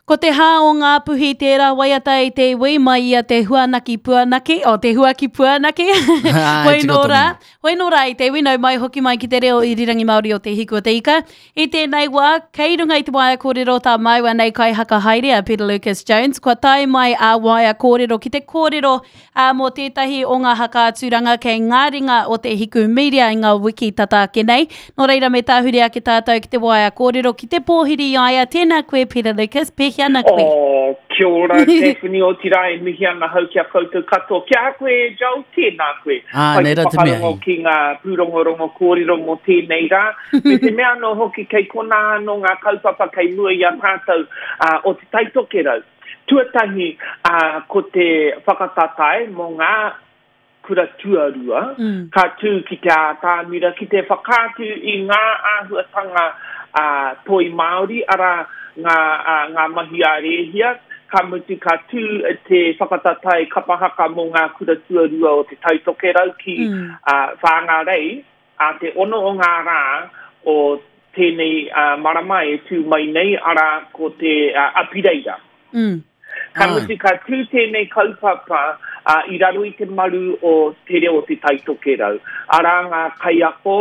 Ko te hā o ngā puhi tērā waiata i te iwi mai ia te huanaki puanaki, te huaki puanaki. Hoi nō rā i te iwi nau mai hoki mai ki te reo irirangi Māori o te hiku o te ika. I tēnei wā, kei runga i te waia kōrero tā mai wa nei kai haka haere a Peter Lucas Jones. Kua tai mai a waia kōrero ki te kōrero mō tētahi o ngā haka aturanga kei ngā ringa o te hiku media i ngā wiki tata kenei. Nō reira me tāhuri a ki tātou ki te waia kōrero ki te pōhiri aia. Tēnā koe Peter Lucas, pehiana koe. Kia ora, Stephanie o tirai, mihi ana hau kia koutou katoa. Kia koe, Joe, tēnā koe. Nei rā te mea. Ki ngā pūrongorongo kōrero mō tēnei rā. Me te mea no hoki kei kona no ngā kaupapa kei mua i a tātou o te taitokero. Tuatahi ko te whakatatai mō ngā kura tuarua, ka tū ki te ātāmira, ki te whakātu i ngā āhuatanga toi Māori, ara ngā mahi ārehia, ka mutu ka tū te whakatatai kapahaka mō ngā kura tuarua o te taitokerau ki whāngarei, te ono o ngā rā o tēnei marama e tū mai nei, ara ko te apireira. Ka mutu ka tū tēnei kaupapa i raro i te maru o te reo o te taitokerau. Ara ngā kaiako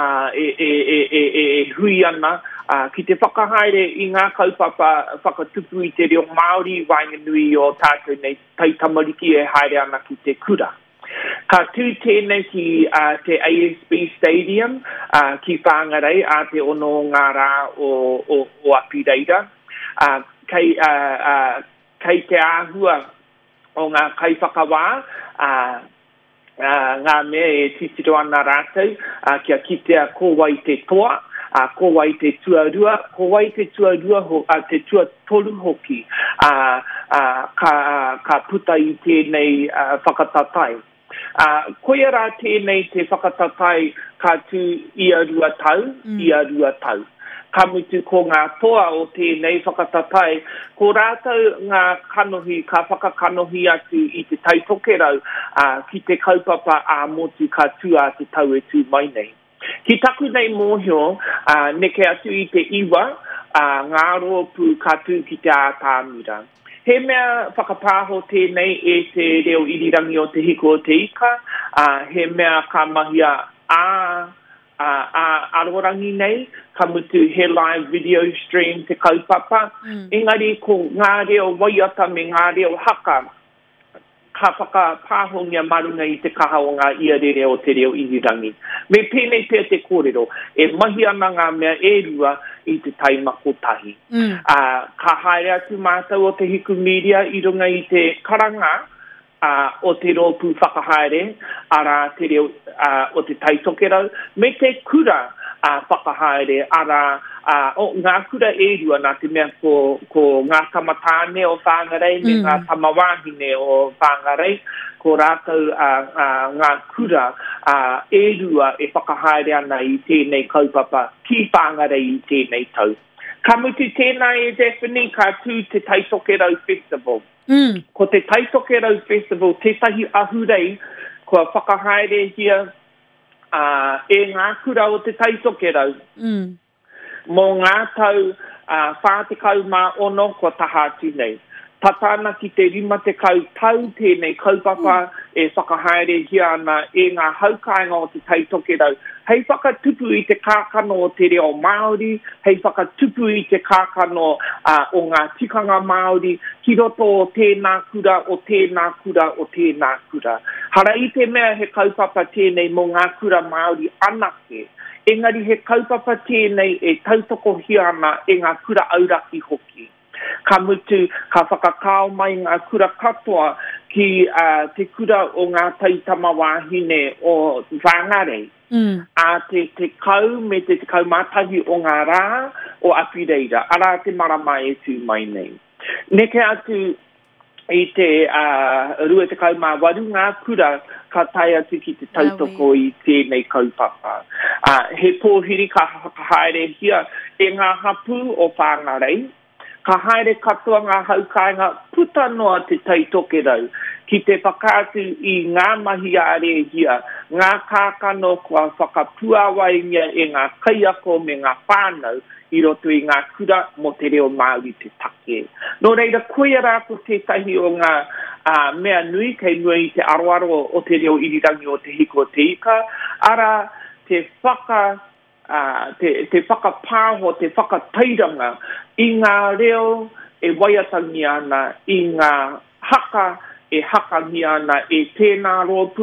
hui ana ki te whakahaere i ngā kaupapa whakatupu i te reo Māori Wainganui o tātou nei taitamariki e haere ana ki te kura. Ka tū tēnei ki te ASB Stadium ki Whangarei a te ono ngā rā o apireira. Kei te āhua o ngā kaiwhakawā, ngā mea e titiro ana rātou, kia kitea kōwai te toa, kōwai te tuarua, te tua tolu hoki, ka puta i tēnei whakatatai. Koia rā tēnei te whakatatai ka tū ia rua tau. Ka mutu ko ngā toa o tēnei whakatatai, ko rātou ngā kanohi, ka whakakanohi atu i te taitokerau ki te kaupapa motu ka tū a te tau e tū mai nei. Ki taku nei mōhio, neke atu i te iwa, ngā rōpū ka tū ki te ātāmira. He mea whakapāho tēnei e te reo irirangi o te hiku o te ika, he mea ka mahia arorangi nei, ka mutu he live video stream te kaupapa. Engari ko ngā reo waiata me ngā reo haka, ka whakapāhongia marunga i te kaha o ngā iarere o te reo irirangi. Me pēnei pēr te kōrero, e mahi ana ngā mea e rua i te taimako tahi. Ka haere atu mātou o te hiku media i runga i te karanga, o te rōpū whakahaere, ara te reo o te taitokerau, me te kura whakahaere, ara ngā kura e rua nā te mea ko ngā tamatāne o Whangarei, me ngā tamawāhine o Whangarei, ko rātou ngā kura e rua e whakahaere ana i tēnei kaupapa ki Whangarei i tēnei tau. Ka mutu tēnei e Stephanie, ka tū te Taitokerau Festival. Ko te Taitokerau Festival, tētahi ahurei, kua whakahaere hia e ngā kura o te Taitokerau. Mō ngā tau whātekau mā ono, kua taha atu nei. Tatana ki te 50 tau tēnei kaupapa e whakahaere hia ana e ngā haukainga o te Taitokerau. Hei whakatupu i te kākano o te reo Māori, hei whakatupu i te kākano o ngā tikanga Māori, ki roto o tēnā kura, o tēnā kura, o tēnā kura. Hara i te mea he kaupapa tēnei mō ngā kura Māori anake. Engari he kaupapa tēnei e tautoko hia ana e ngā kura auraki hoki. Ka mutu, ka whakakao mai ngā kura katoa ki te kura o ngā taitama wāhine o Whangarei. Te kau me te kau mātahi o ngā rā o apireira. Ara te marama e tū mai nei. Neke atu i te rua te kau mā waru ngā kura ka tai atu ki te tautoko i tēnei kaupapa. He pōhiri ka haere hia e ngā hapu o Whangarei. Ka haere katoa ngā haukainga puta noa te taitokerau ki te whakātu i ngā mahi a rehia, ngā kākano kua whakapuawaingia e ngā kaiako me ngā whānau i roto i ngā kura mo te reo Māori te take. Nō reira, koe rā ko tētahi o ngā mea nui kei nui te aroaro o te reo irirangi o te hiko o te ika, ara te whakapāho, te whakatairanga i ngā reo e waiatangi ana, i ngā haka e hakangi ana e tēnā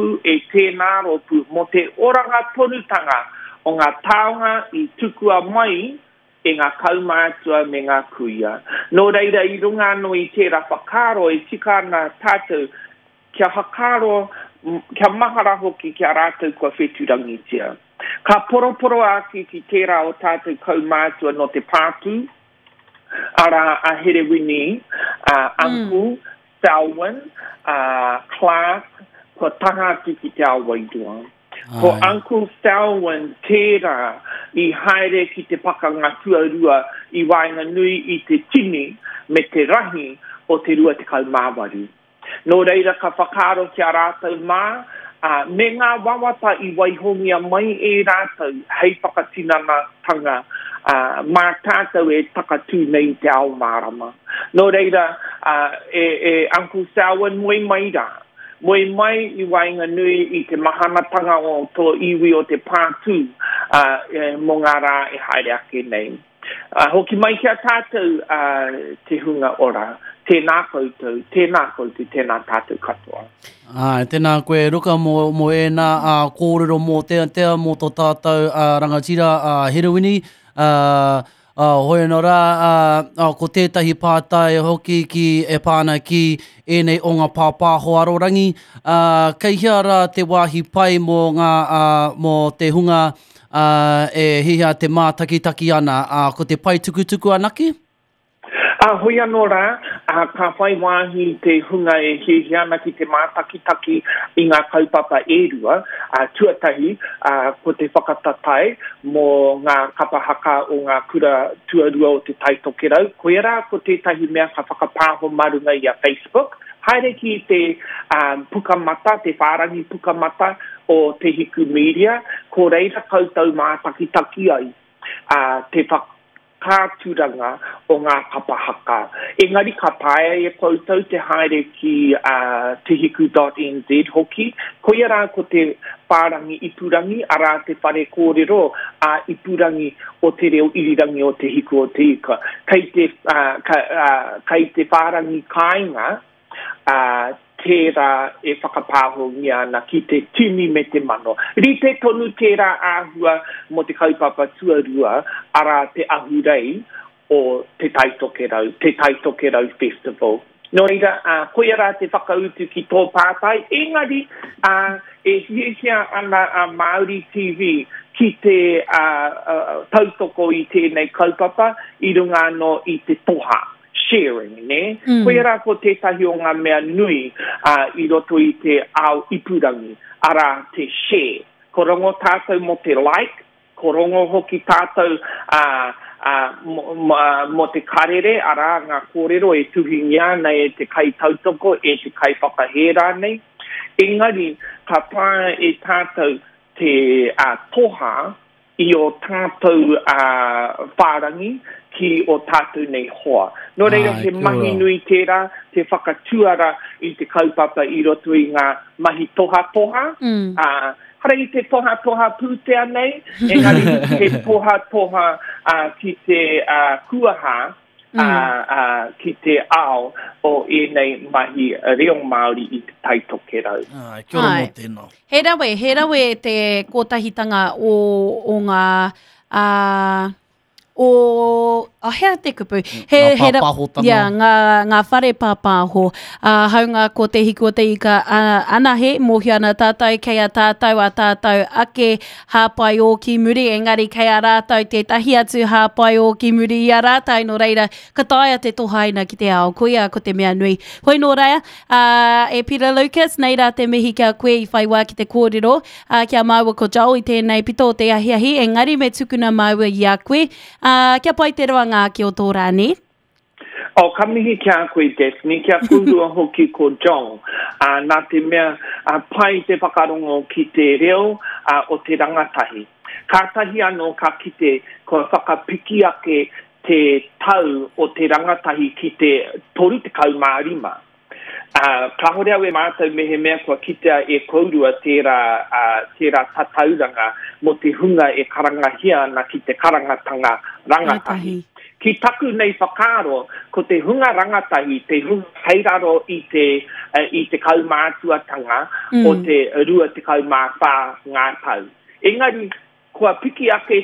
rōpū mo te oranga tonutanga o ngā taonga i tukua mai e ngā kaumātua me ngā kuia. Nō reira i runga no i tērā whakaro e tika ana tātou kia whakaro, kia mahara hoki kia rātou kua wheturangitia. Ka poroporo aki ki tērā o tātou kaumātua no te pātū, ara a Herewini, Uncle, Selwyn, Clark, ko taha ki te awaidua. Ko Uncle Selwyn tērā I haere ki te pakanga tuarua I wainga nui I te tini me te rahi o te rua te kaumāwaru. Nō reira ka whakaro ki a rātou mā, me ngā wawata I waihongia mai e rātou hei whakatinana tanga mā tātou e takatū nei te ao mārama. Nō reira Uncle Selwyn moe mai rā. Moe mai I wainga nui I te mahanatanga o tō iwi o te pātū mō ngā rā e haere ake nei. Hoki mai kia tātou te hunga ora, tēnā koutou, tēnā tātou katoa. Tēnā koe ruka mo ēnā kōrero mō tea mō tō tātou rangatira Herewini, hoi no rā, ko tētahi pātai hoki ki e pāna ki ēnei o ngā pāpāho arorangi. Kei hea rā te wāhi pai mō te hunga e hihia te mātakitaki ana, ko te pai tukutuku anaki? Hoi anō rā, ka whai wāhi te hunga e hihia ana ki te mātakitaki I ngā kaupapa e rua, tuatahi ko te whakatatai mō ngā kapahaka o ngā kura tuarua o te taitokerau. Koe rā ko tētahi mea ka whakapāho marunga I a Facebook, haere ki te pukamata, te whārangi pukamata o te hiku media, ko reira koutou mātakitaki ai te kāturanga o ngā kapahaka. Engari ka pae e koutou te haere ki tehiku.nz hoki. Koia rā ko te whārangi ipurangi, ara te whare kōrero ipurangi o te reo irirangi o te hiku o te ika. Kei te whārangi kāinga, tērā e whakapāho ngia ana ki te tini me te mano. Rite tonu tērā āhua mo te kaupapa tuarua ara te ahurei o te Taitokerau Festival. Nō reira, koia rā te whakautu ki tō pātai, engari e hihia ana Māori TV ki te tautoko I tēnei kaupapa I runga no I te toha. Sharing, ne? Koe rā ko tētahi o ngā mea nui I roto I te ao ipurangi, ara te share. Ko rongo tātou mo te like, ko rongo hoki tātou mo te karere, ara ngā kōrero e tuhingia nei te kai tautoko, e te kai whakahera nei. Engari, ka pā e tātou te toha I o tātou whārangi, ki o tātou nei hoa. Nō reira te mahi nui tērā, te whakatuara I te kaupapa I roto I ngā mahi toha-toha. Harei te toha-toha pūtea nei, engari te toha-toha ki te kuaha, ki te ao o enei mahi reo Māori I te taitokerau. Kia ora mō tēnā. He rawe te kōtahitanga o ngā... hea te kupu. Ngā whare pāpāho. Haunga ko te hiku o te ika anahe, mohi ana tātou, kei a tātou a tātou ake hāpai o ki muri, engari kei a rātou te tahi atu hāpai o ki muri I a rātou, no reira, ka taia te tohaina ki te ao, koia ko te mea nui. Hoi nō reira, e Peter Lucas, nei rā te mihi kia koe I whai wā ki te kōrero, kia maua ko Joel I tēnei pito o te ahiahi, engari me tukuna maua I a koe. Kia pai te roanga ki o tō rāni? O kamihi kia koe Daphne, kia kurua hoki ko John. Nā te mea pai te whakarongo ki te reo o te rangatahi. Kātahi anō ka kite ko whakapiki ake te tau o te rangatahi ki te toru te kaumārima. Ka hore au e mātou mehe mea kua kitea e kourua tērā tatauranga mo te hunga e karangahia na ki te karangatanga rangatahi. Ki taku nei whakaaro, ko te hunga rangatahi, te hunga heiraro i te kaumātuatanga o te rua te kaumāwhā ngā tau. Engari, kua piki ake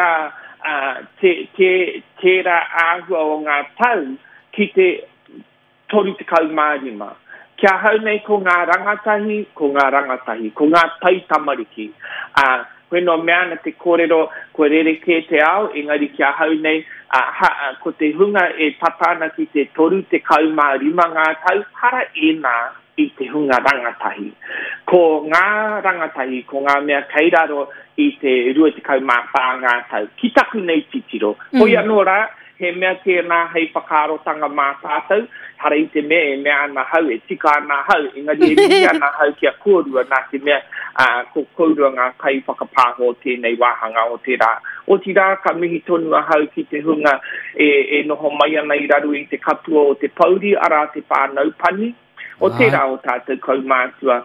tērā āhua o ngā tau ki te toru te kaumārima. Kia hau nei ko ngā rangatahi, ko ngā tai tamariki. Koe no mea na te kōrero, ko rereke te ao, engari kia hau nei, ko te hunga e tatana ki te toru te kaumārima ngā tau, hara nā i te hunga rangatahi. Ko ngā rangatahi, ko ngā mea kairaro i te rua te kaumāwhā ngā tau. Ki taku nei titiro. Hoi anō rā, he mea tēnā hei whakaarotanga mā tātou, hara i te mea e mea ana hau, e tika ana hau, engari e ringi ana hau kia kōrua nā te mea ko kōrua ngā kai whakapāho tēnei wāhanga o te rā. O te rā ka mihi tonu a hau ki te hunga e noho mai ana i raru i te katua o te pauri ara te whānau pani. O te rā o tātou kaumātua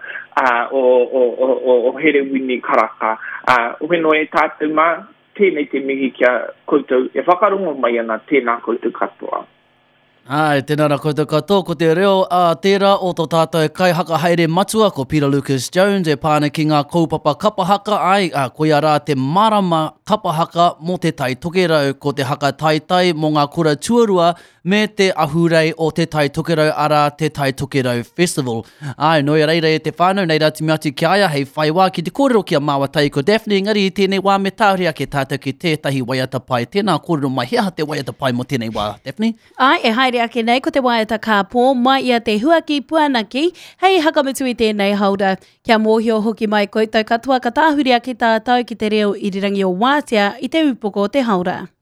o here wini karaka. O heno e tātou mā, tēnei te mihi kia koutou e whakarongo mai ana tēnā koutou katoa. Ai, tēnā rā koutou katoa, ko te reo tērā o tō tātou e kai haka haere matua, ko Peter Lucas Jones, e pāne ki ngā kaupapa kapahaka, ai, koia rā te marama kapahaka mo te tai tokerau, ko te haka taitai mo ngā kura tuarua, me te ahurei o te tai tokerau ara te tai tokerau festival. Ai, noi reira e te whānau, nei rā timi atu ki aia, hei whaiwā ki te kōrero ki a māwatai ko Daphne, ngari i tēnei wā me tāuria ke tātou ki tētahi waiata pai. Tēnā kōrero mai, hea te waiata pai mo tēnei wā, Daphne? Ai, e haere ake nei ko te waiata ka pō mai ia te huaki puanaki. Hei hakamutu i tēnei haura, kia mōhio hoki mai koutou katoa ka tāhuri ake tātou ki te reo irirangi o Wātea i te upoko o te haura.